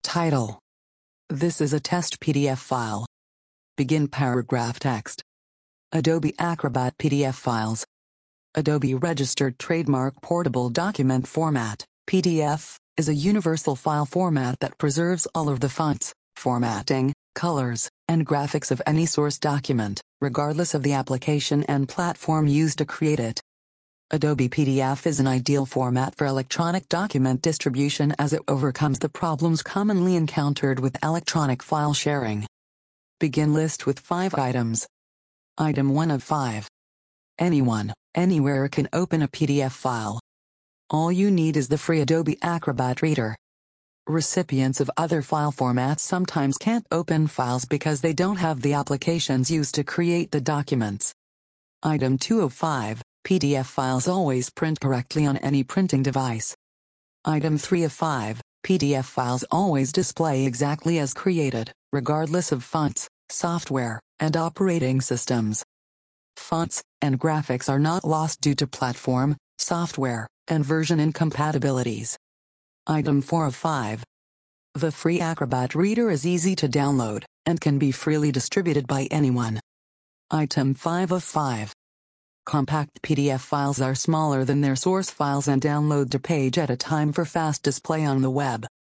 Title: This is a test PDF file. Begin paragraph text. Adobe Acrobat PDF files. Adobe Registered Trademark Portable Document Format, PDF, is a universal file format that preserves all of the fonts, formatting, colors, and graphics of any source document, regardless of the application and platform used to create it. Adobe PDF is an ideal format for electronic document distribution as it overcomes the problems commonly encountered with electronic file sharing. Begin list with 5 items. Item 1 of 5. Anyone, anywhere can open a PDF file. All you need is the free Adobe Acrobat Reader. Recipients of other file formats sometimes can't open files because they don't have the applications used to create the documents. Item 2 of 5. PDF files always print correctly on any printing device. Item 3 of 5. PDF files always display exactly as created, regardless of fonts, software, and operating systems. Fonts and graphics are not lost due to platform, software, and version incompatibilities. Item 4 of 5. The free Acrobat Reader is easy to download, and can be freely distributed by anyone. Item 5 of 5. Compact PDF files are smaller than their source files and download to page at a time for fast display on the web.